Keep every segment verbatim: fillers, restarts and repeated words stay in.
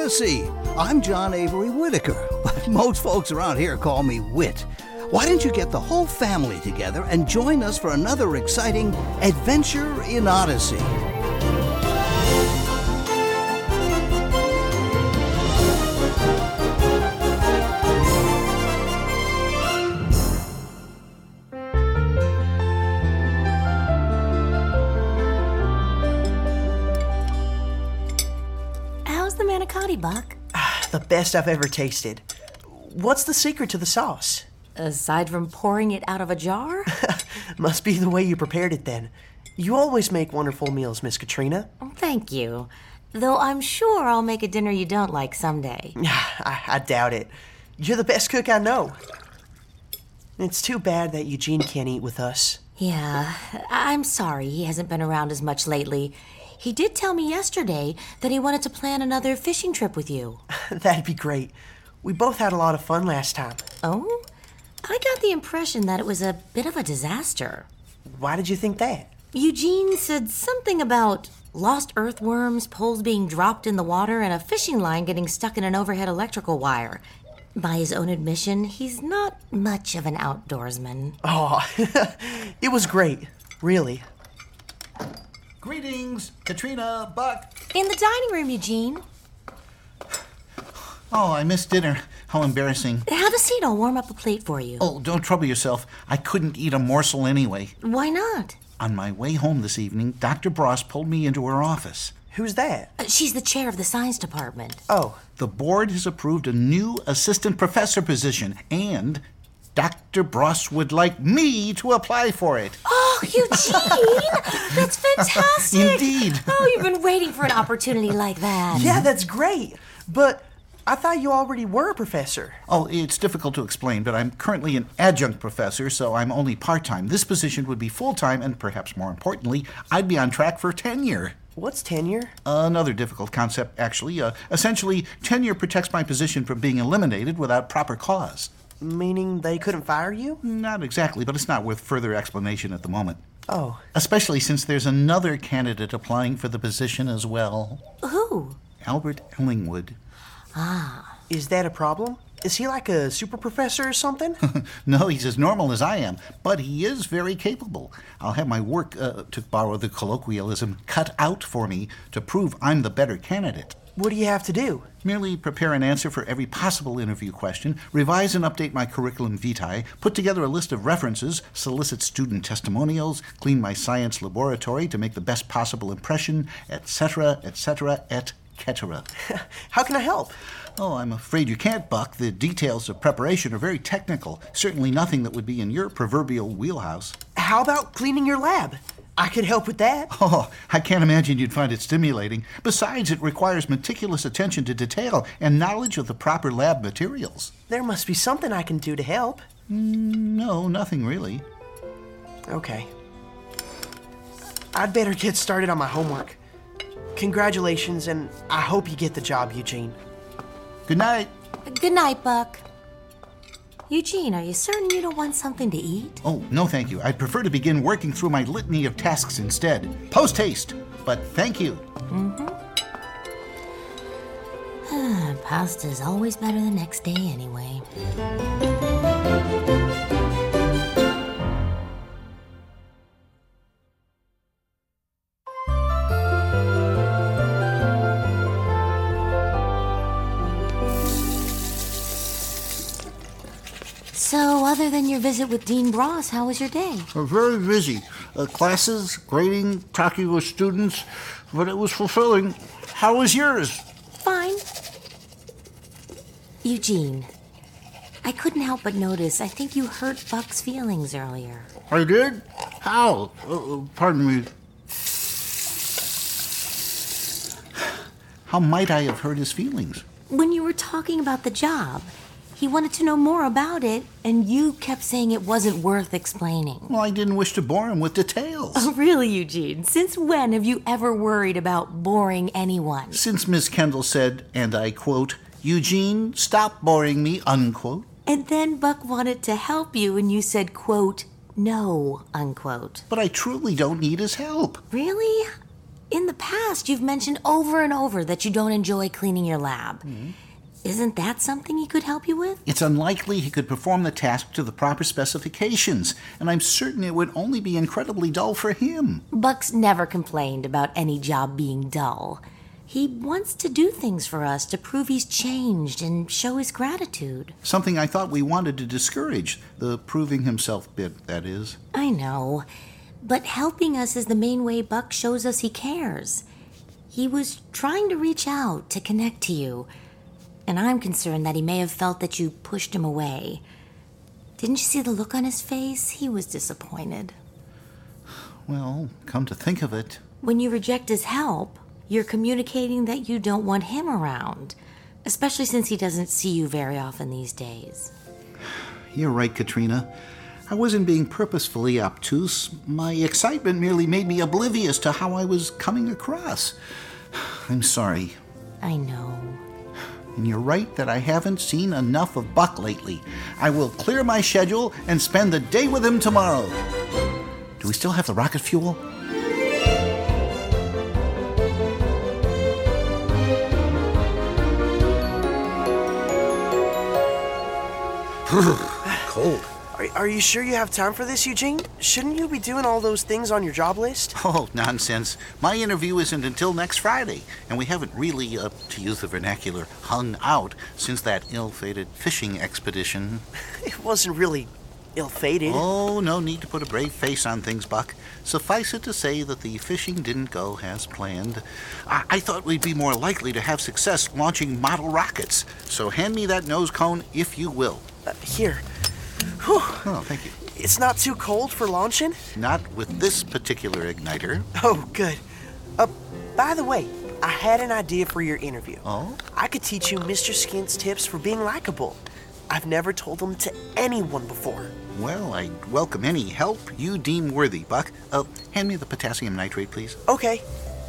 Odyssey. I'm John Avery Whitaker, but most folks around here call me Whit. Why don't you get the whole family together and join us for another exciting adventure in Odyssey? How's the manicotti, Buck? The best I've ever tasted. What's the secret to the sauce? Aside from pouring it out of a jar? Must be the way you prepared it then. You always make wonderful meals, Miss Katrina. Oh, thank you. Though I'm sure I'll make a dinner you don't like someday. I, I doubt it. You're the best cook I know. It's too bad that Eugene can't eat with us. Yeah, I'm sorry he hasn't been around as much lately. He did tell me yesterday that he wanted to plan another fishing trip with you. That'd be great. We both had a lot of fun last time. Oh? I got the impression that it was a bit of a disaster. Why did you think that? Eugene said something about lost earthworms, poles being dropped in the water, and a fishing line getting stuck in an overhead electrical wire. By his own admission, he's not much of an outdoorsman. Oh, it was great, really. Greetings, Katrina, Buck. In the dining room, Eugene. Oh, I missed dinner. How embarrassing. Have a seat, I'll warm up a plate for you. Oh, don't trouble yourself. I couldn't eat a morsel anyway. Why not? On my way home this evening, Doctor Bross pulled me into her office. Who's that? Uh, She's the chair of the science department. Oh, The board has approved a new assistant professor position, and Doctor Bross would like me to apply for it. Oh, Eugene! That's fantastic! Indeed. Oh, you've been waiting for an opportunity like that. yeah, that's great. But I thought you already were a professor. Oh, it's difficult to explain, but I'm currently an adjunct professor, so I'm only part-time. This position would be full-time, and perhaps more importantly, I'd be on track for tenure. What's tenure? Another difficult concept, actually. Uh, essentially, tenure protects my position from being eliminated without proper cause. Meaning they couldn't fire you? Not exactly, but it's not worth further explanation at the moment. Oh, Especially since there's another candidate applying for the position as well. Who? Albert Ellingwood. is that a problem? Is he like a super professor or something? No, he's as normal as I am, but he is very capable. I'll have my work, uh, to borrow the colloquialism, cut out for me to prove I'm the better candidate. What do you have to do? Merely prepare an answer for every possible interview question, revise and update my curriculum vitae, put together a list of references, solicit student testimonials, clean my science laboratory to make the best possible impression, et cetera, et cetera, et cetera. How can I help? Oh, I'm afraid you can't, Buck. The details of preparation are very technical. Certainly nothing that would be in your proverbial wheelhouse. How about cleaning your lab? I could help with that. Oh, I can't imagine you'd find it stimulating. Besides, it requires meticulous attention to detail and knowledge of the proper lab materials. There must be something I can do to help. No, nothing really. Okay. I'd better get started on my homework. Congratulations, and I hope you get the job, Eugene. Good night. Good night, Buck. Eugene, are you certain you don't want something to eat? Oh, no thank you. I'd prefer to begin working through my litany of tasks instead. Post haste, but thank you. Pasta's always better the next day anyway. So, other than your visit with Dean Bross, how was your day? We're very busy. Uh, classes, grading, talking with students, but it was fulfilling. How was yours? Fine. Eugene, I couldn't help but notice, I think you hurt Buck's feelings earlier. I did? How? Uh, uh, pardon me. How might I have hurt his feelings? When you were talking about the job, he wanted to know more about it, and you kept saying it wasn't worth explaining. Well, I didn't wish to bore him with details. Oh, really, Eugene? Since when have you ever worried about boring anyone? Since Miss Kendall said, and I quote, "Eugene, stop boring me," unquote. And then Buck wanted to help you, and you said, quote, no, unquote. But I truly don't need his help. Really? In the past, you've mentioned over and over that you don't enjoy cleaning your lab. Mm-hmm. Isn't that something he could help you with? It's unlikely he could perform the task to the proper specifications, and I'm certain it would only be incredibly dull for him. Buck's never complained about any job being dull. He wants to do things for us to prove he's changed and show his gratitude. Something I thought we wanted to discourage, the proving himself bit, that is. I know, but helping us is the main way Buck shows us he cares. He was trying to reach out, to connect to you. And I'm concerned that he may have felt that you pushed him away. Didn't you see the look on his face? He was disappointed. Well, come to think of it. When you reject his help, you're communicating that you don't want him around, especially since he doesn't see you very often these days. You're right, Katrina. I wasn't being purposefully obtuse. My excitement merely made me oblivious to how I was coming across. I'm sorry. I know. And you're right that I haven't seen enough of Buck lately. I will clear my schedule and spend the day with him tomorrow. Do we still have the rocket fuel? Cold. Are, are you sure you have time for this, Eugene? Shouldn't you be doing all those things on your job list? Oh, nonsense. My interview isn't until next Friday, and we haven't really, uh, to use the vernacular, hung out since that ill-fated fishing expedition. It wasn't really ill-fated. Oh, no need to put a brave face on things, Buck. Suffice it to say that the fishing didn't go as planned. I, I thought we'd be more likely to have success launching model rockets, so hand me that nose cone if you will. Uh, here. Whew. Oh, thank you. It's not too cold for launching? Not with this particular igniter. Oh, good. Uh, by the way, I had an idea for your interview. Oh? I could teach you Mister Skint's tips for being likable. I've never told them to anyone before. Well, I'd welcome any help you deem worthy, Buck. Uh, hand me the potassium nitrate, please. Okay.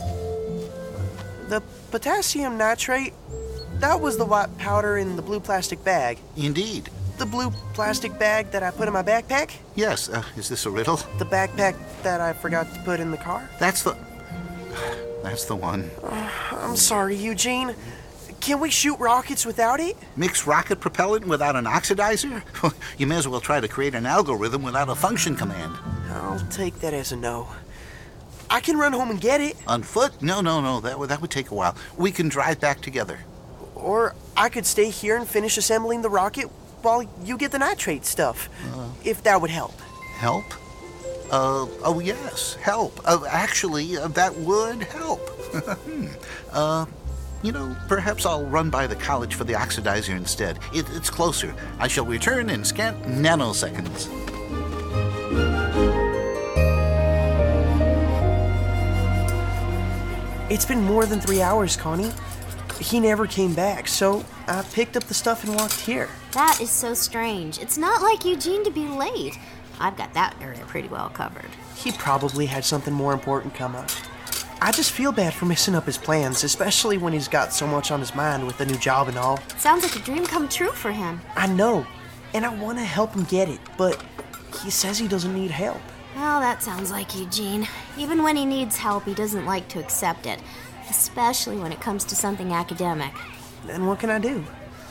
The potassium nitrate, that was the white powder in the blue plastic bag. Indeed. The blue plastic bag that I put in my backpack? Yes. Uh, is this a riddle? The backpack that I forgot to put in the car? That's the... That's the one. Uh, I'm sorry, Eugene. Can we shoot rockets without it? Mix rocket propellant without an oxidizer? You may as well try to create an algorithm without a function command. I'll take that as a no. I can run home and get it. On foot? No, no, no. That would, that would take a while. We can drive back together. Or I could stay here and finish assembling the rocket while you get the nitrate stuff, uh, if that would help. Help? Uh, oh, yes, help. Uh, actually, uh, that would help. uh, you know, perhaps I'll run by the college for the oxidizer instead. It, it's closer. I shall return in scant nanoseconds. It's been more than three hours, Connie. He never came back, so I picked up the stuff and walked here. That is so strange. It's not like Eugene to be late. I've got that area pretty well covered. He probably had something more important come up. I just feel bad for messing up his plans, especially when he's got so much on his mind with the new job and all. Sounds like a dream come true for him. I know, and I want to help him get it, but he says he doesn't need help. Well, that sounds like Eugene. Even when he needs help, he doesn't like to accept it. Especially when it comes to something academic. Then what can I do?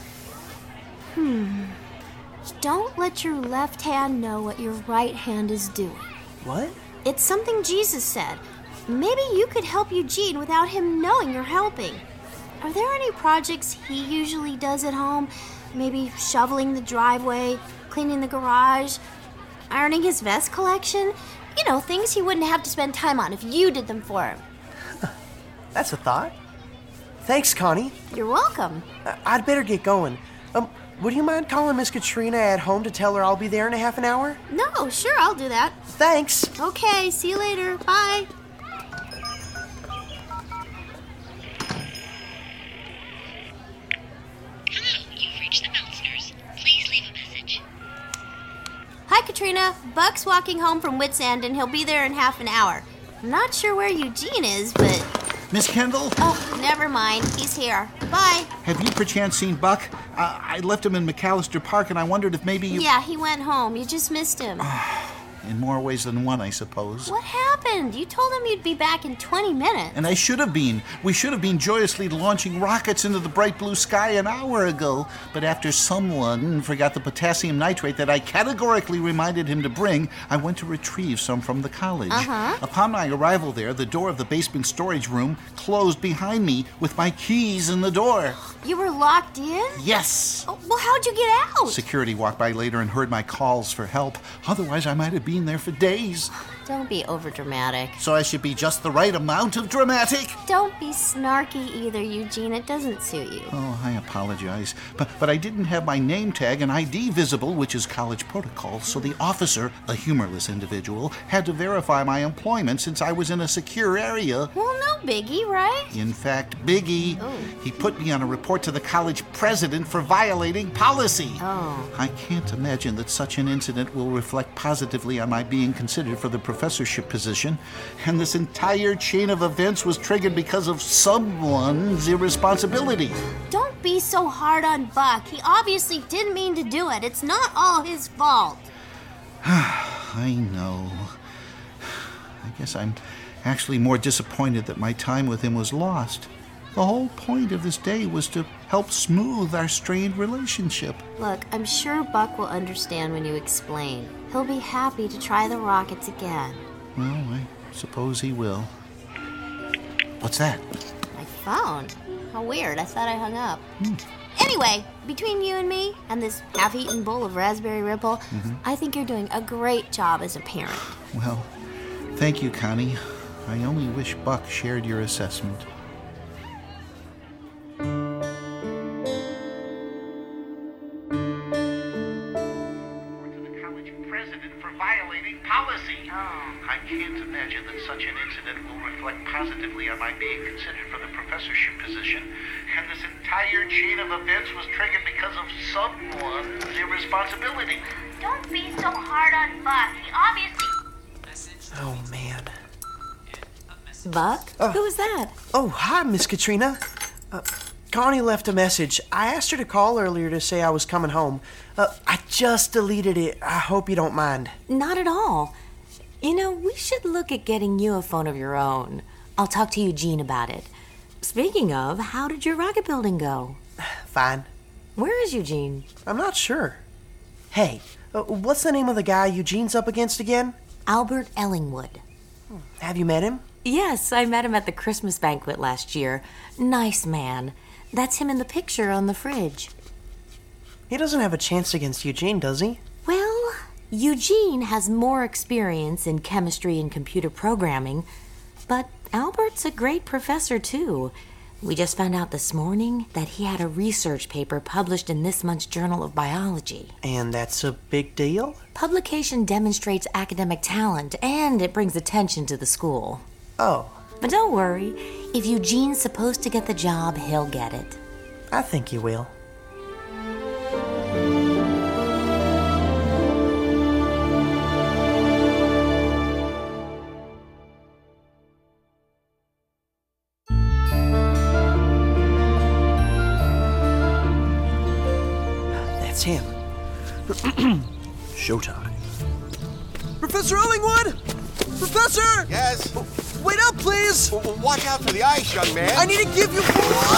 Hmm. Don't let your left hand know what your right hand is doing. What? It's something Jesus said. Maybe you could help Eugene without him knowing you're helping. Are there any projects he usually does at home? Maybe shoveling the driveway, cleaning the garage, ironing his vest collection? You know, things he wouldn't have to spend time on if you did them for him. That's a thought. Thanks, Connie. You're welcome. I- I'd better get going. Um, would you mind calling Miss Katrina at home to tell her I'll be there in a half an hour? No, sure, I'll do that. Thanks. Okay, see you later. Bye. Hello, you've reached the Meltzners. Please leave a message. Hi, Katrina. Buck's walking home from Wits End, and he'll be there in half an hour. I'm not sure where Eugene is, but... Miss Kendall? Oh, never mind. He's here. Bye. Have you perchance seen Buck? Uh, I left him in McAllister Park, and I wondered if maybe you... Yeah, he went home. You just missed him. in more ways than one, I suppose. What happened? You told him you'd be back in twenty minutes. And I should have been. We should have been joyously launching rockets into the bright blue sky an hour ago. But after someone forgot the potassium nitrate that I categorically reminded him to bring, I went to retrieve some from the college. Uh-huh. Upon my arrival there, the door of the basement storage room closed behind me with my keys in the door. You were locked in? Yes. Oh, well, how'd you get out? Security walked by later and heard my calls for help. Otherwise, I might have been there for days. Don't be overdramatic. So I should be just the right amount of dramatic? Don't be snarky either, Eugene. It doesn't suit you. Oh, I apologize. But but I didn't have my name tag and I D visible, which is college protocol, so the officer, a humorless individual, had to verify my employment since I was in a secure area. Well, no biggie, right? In fact, Biggie, Oh. he put me on a report to the college president for violating policy. Oh. I can't imagine that such an incident will reflect positively on my being considered for the professorship position. And this entire chain of events was triggered because of someone's irresponsibility. Don't be so hard on Buck. He obviously didn't mean to do it. It's not all his fault. I know. I guess I'm actually more disappointed that my time with him was lost. The whole point of this day was to help smooth our strained relationship. Look, I'm sure Buck will understand when you explain. He'll be happy to try the rockets again. Well, I suppose he will. What's that? My phone? How weird. I thought I hung up. Anyway, between you and me and this half-eaten bowl of Raspberry Ripple, I think you're doing a great job as a parent. Well, thank you, Connie. I only wish Buck shared your assessment. I can't imagine that such an incident will reflect positively on my being considered for the professorship position, and this entire chain of events was triggered because of someone's irresponsibility. Don't be so hard on Buck. He obviously... Oh, man. Buck? Who was that? Oh, hi, Miss Katrina. Uh, Connie left a message. I asked her to call earlier to say I was coming home. Uh, I just deleted it. I hope you don't mind. Not at all. You know, we should look at getting you a phone of your own. I'll talk to Eugene about it. Speaking of, how did your rocket building go? Fine. Where is Eugene? I'm not sure. Hey, uh, what's the name of the guy Eugene's up against again? Albert Ellingwood. Have you met him? Yes, I met him at the Christmas banquet last year. Nice man. That's him in the picture on the fridge. He doesn't have a chance against Eugene, does he? Well, Eugene has more experience in chemistry and computer programming, but Albert's a great professor, too. We just found out this morning that he had a research paper published in this month's Journal of Biology. And that's a big deal? Publication demonstrates academic talent, and it brings attention to the school. Oh, But don't worry, if Eugene's supposed to get the job, he'll get it. I think he will. That's him. Showtime. Professor Ellingwood! Professor! Yes? Wait up, please! W- w- Watch out for the ice, young man. I need to give you...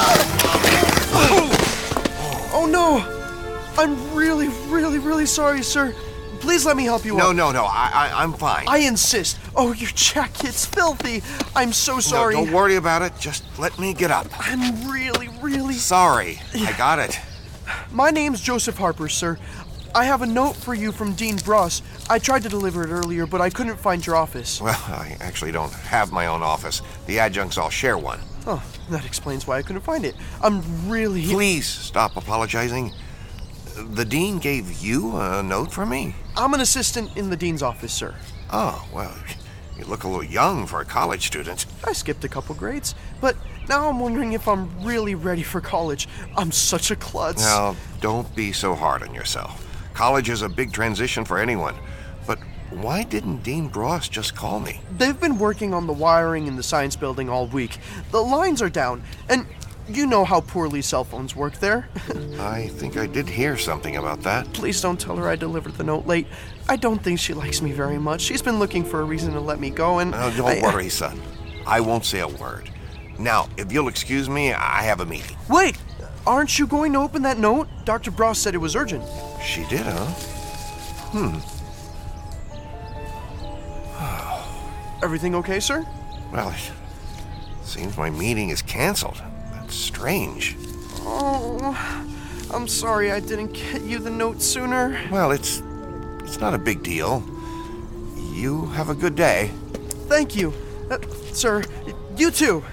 Oh, no! I'm really, really, really sorry, sir. Please let me help you No, up. no, no. I, I, I'm fine. I insist. Oh, your jacket's filthy. I'm so sorry. No, don't worry about it. Just let me get up. I'm really, really... Sorry. I got it. My name's Joseph Harper, sir. I have a note for you from Dean Bross. I tried to deliver it earlier, but I couldn't find your office. Well, I actually don't have my own office. The adjuncts all share one. Oh, that explains why I couldn't find it. I'm really... Please stop apologizing. The dean gave you a note from me? I'm an assistant in the dean's office, sir. Oh, well, you look a little young for a college student. I skipped a couple grades, but now I'm wondering if I'm really ready for college. I'm such a klutz. Now, don't be so hard on yourself. College is a big transition for anyone. But why didn't Dean Bross just call me? They've been working on the wiring in the science building all week. The lines are down, and You know how poorly cell phones work there. I think I did hear something about that. Please don't tell her I delivered the note late. I don't think she likes me very much. She's been looking for a reason to let me go, and... Oh, don't I, worry, son. I won't say a word. Now, if you'll excuse me, I have a meeting. Wait! Aren't you going to open that note? Doctor Bros said it was urgent. She did, huh? Hmm. Everything okay, sir? Well, it seems my meeting is canceled. That's strange. Oh, I'm sorry I didn't get you the note sooner. Well, it's it's not a big deal. You have a good day. Thank you. Uh, sir, you too.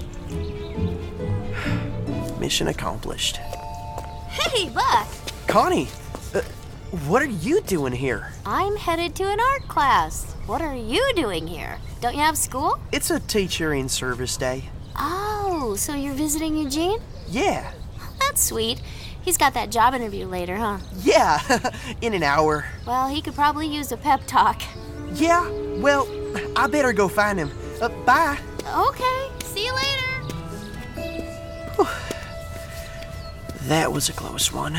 Mission accomplished. Hey, Buck. Connie, uh, what are you doing here? I'm headed to an art class. What are you doing here? Don't you have school? It's a teacher in service day. Oh, so you're visiting Eugene? Yeah. That's sweet. He's got that job interview later, huh? Yeah, in an hour. Well, he could probably use a pep talk. Yeah, well, I better go find him. Uh, bye. Okay, see you later. That was a close one.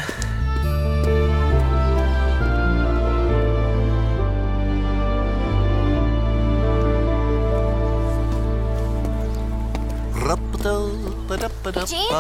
Gene?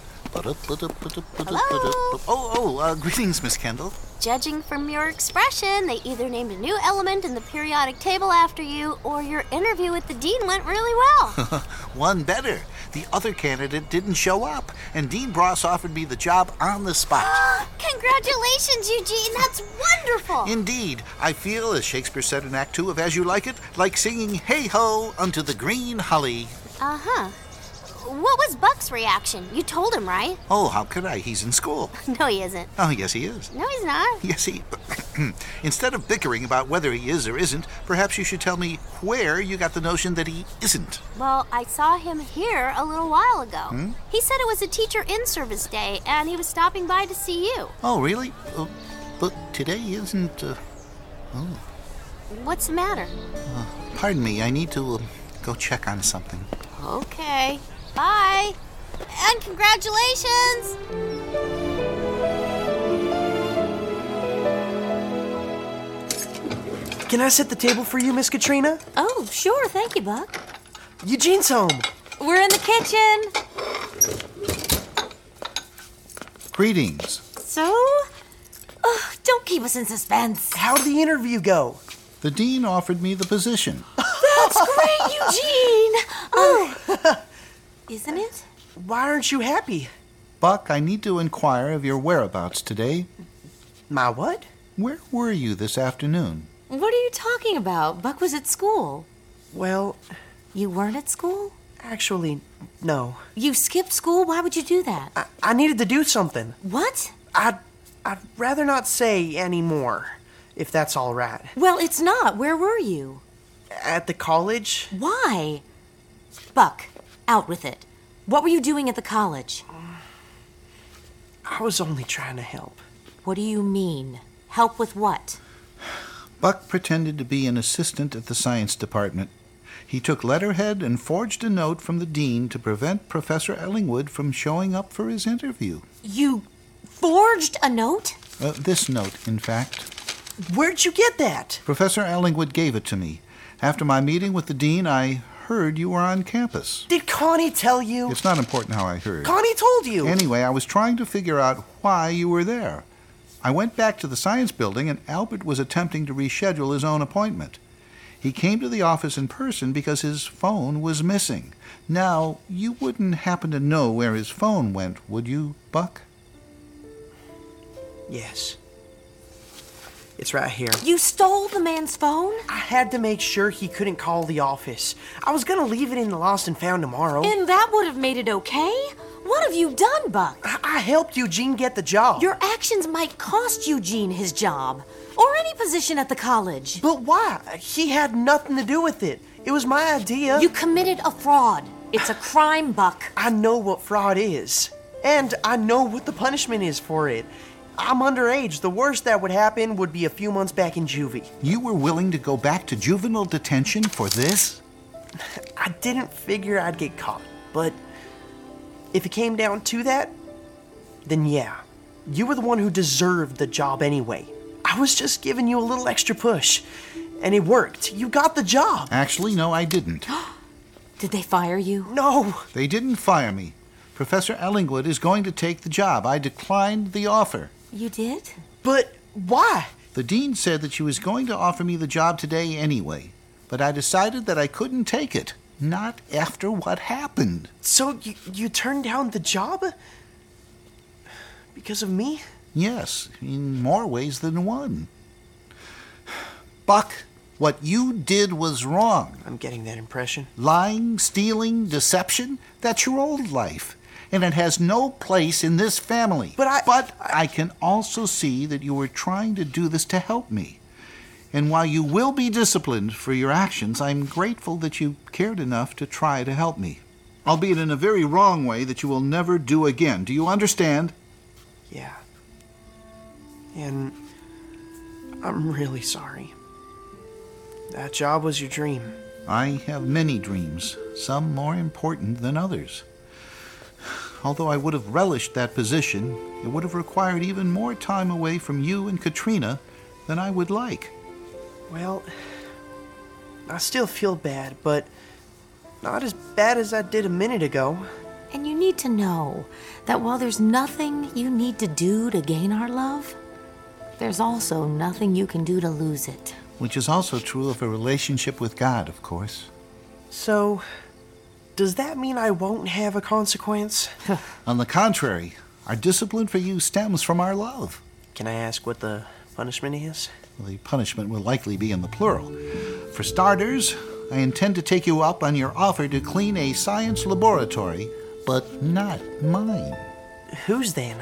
Oh, oh, uh, greetings, Miss Kendall. Judging from your expression, they either named a new element in the periodic table after you, or your interview with the dean went really well. One better. The other candidate didn't show up, and Dean Bros offered me the job on the spot. Congratulations, Eugene. That's wonderful. Indeed. I feel, as Shakespeare said in Act Two of As You Like It, like singing hey-ho unto the green holly. Uh-huh. What was Buck's reaction? You told him, right? Oh, how could I? He's in school. No, he isn't. Oh, yes, he is. No, he's not. Yes, he... Instead of bickering about whether he is or isn't, perhaps you should tell me where you got the notion that he isn't. Well, I saw him here a little while ago. Hmm? He said it was a teacher in-service day, and he was stopping by to see you. Oh, really? Uh, but today isn't... Uh... Oh. What's the matter? Uh, pardon me, I need to uh, go check on something. Okay. Bye. And congratulations! Can I set the table for you, Miss Katrina? Oh, sure. Thank you, Buck. Eugene's home. We're in the kitchen. Greetings. So? Ugh, don't keep us in suspense. How did the interview go? The dean offered me the position. That's great, Eugene! Oh. Isn't it? Why aren't you happy? Buck, I need to inquire of your whereabouts today. My what? Where were you this afternoon? What are you talking about? Buck was at school. Well, You weren't at school? actually, no. You skipped school? Why would you do that? I, I needed to do something. What? I'd, I'd rather not say anymore, if that's all right. Well, it's not. Where were you? At the college? Why? Buck, out with it. What were you doing at the college? I was only trying to help. What do you mean? Help with what? Buck pretended to be an assistant at the science department. He took letterhead and forged a note from the dean to prevent Professor Ellingwood from showing up for his interview. You forged a note? Uh, this note, in fact. Where'd you get that? Professor Ellingwood gave it to me. After my meeting with the dean, I heard you were on campus. Did Connie tell you? It's not important how I heard. Connie told you. Anyway, I was trying to figure out why you were there. I went back to the science building, and Albert was attempting to reschedule his own appointment. He came to the office in person because his phone was missing. Now, you wouldn't happen to know where his phone went, would you, Buck? Yes. It's right here. You stole the man's phone? I had to make sure he couldn't call the office. I was gonna leave it in the lost and found tomorrow. And that would have made it okay? What have you done, Buck? I, I helped Eugene get the job. Your actions might cost Eugene his job, or any position at the college. But why? He had nothing to do with it. It was my idea. You committed a fraud. It's a crime, Buck. I know what fraud is. And I know what the punishment is for it. I'm underage. The worst that would happen would be a few months back in juvie. You were willing to go back to juvenile detention for this? I didn't figure I'd get caught, but if it came down to that, then yeah, you were the one who deserved the job anyway. I was just giving you a little extra push, and it worked. You got the job. Actually, no, I didn't. Did they fire you? No. They didn't fire me. Professor Ellingwood is going to take the job. I declined the offer. You did? But why? The dean said that she was going to offer me the job today anyway, but I decided that I couldn't take it. Not after what happened. So you, you turned down the job? Because of me? Yes, in more ways than one. Buck, what you did was wrong. I'm getting that impression. Lying, stealing, deception, that's your old life. And it has no place in this family. But I... But I can also see that you were trying to do this to help me. And while you will be disciplined for your actions, I'm grateful that you cared enough to try to help me. Albeit in a very wrong way that you will never do again. Do you understand? Yeah. And I'm really sorry. That job was your dream. I have many dreams, some more important than others. Although I would have relished that position, it would have required even more time away from you and Katrina than I would like. Well, I still feel bad, but not as bad as I did a minute ago. And you need to know that while there's nothing you need to do to gain our love, there's also nothing you can do to lose it. Which is also true of a relationship with God, of course. So, does that mean I won't have a consequence? On the contrary, our discipline for you stems from our love. Can I ask what the punishment is? The punishment will likely be in the plural. For starters, I intend to take you up on your offer to clean a science laboratory, but not mine. Whose then?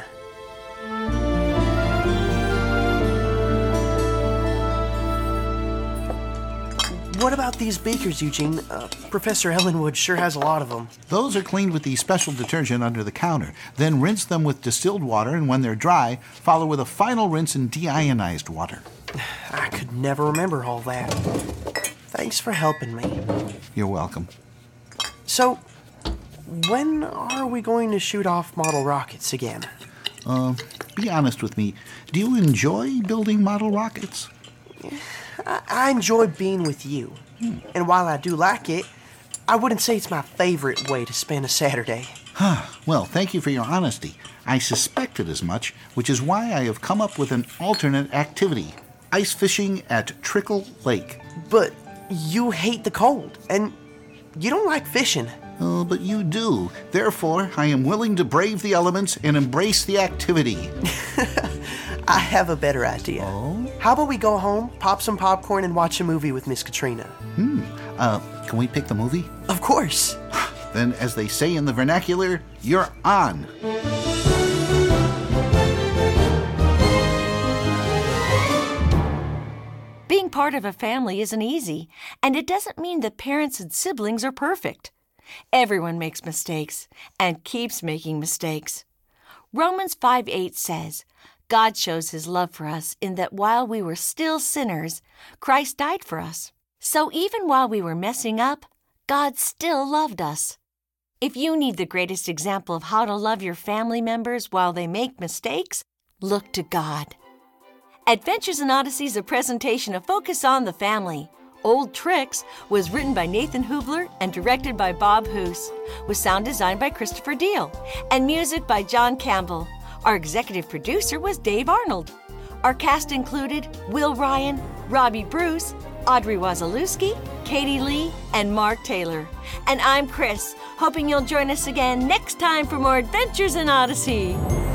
What about these beakers, Eugene? Uh, Professor Ellenwood sure has a lot of them. Those are cleaned with the special detergent under the counter. Then rinse them with distilled water, and when they're dry, follow with a final rinse in deionized water. I could never remember all that. Thanks for helping me. You're welcome. So, when are we going to shoot off model rockets again? Uh, be honest with me. Do you enjoy building model rockets? I, I enjoy being with you. Hmm. And while I do like it, I wouldn't say it's my favorite way to spend a Saturday. Huh. Well, thank you for your honesty. I suspected as much, which is why I have come up with an alternate activity. Ice fishing at Trickle Lake. But you hate the cold, and you don't like fishing. Oh, but you do. Therefore, I am willing to brave the elements and embrace the activity. I have a better idea. Oh? How about we go home, pop some popcorn, and watch a movie with Miss Katrina? Hmm. Uh, can we pick the movie? Of course. Then, as they say in the vernacular, you're on. Being part of a family isn't easy, and it doesn't mean that parents and siblings are perfect. Everyone makes mistakes and keeps making mistakes. Romans five eight says, God shows his love for us in that while we were still sinners, Christ died for us. So even while we were messing up, God still loved us. If you need the greatest example of how to love your family members while they make mistakes, look to God. Adventures in Odyssey is a presentation of Focus on the Family. Old Tricks was written by Nathan Hubler and directed by Bob Hoose, with sound designed by Christopher Deal, and music by John Campbell. Our executive producer was Dave Arnold. Our cast included Will Ryan, Robbie Bruce, Audrey Wazalewski, Katie Lee, and Mark Taylor. And I'm Chris, hoping you'll join us again next time for more Adventures in Odyssey.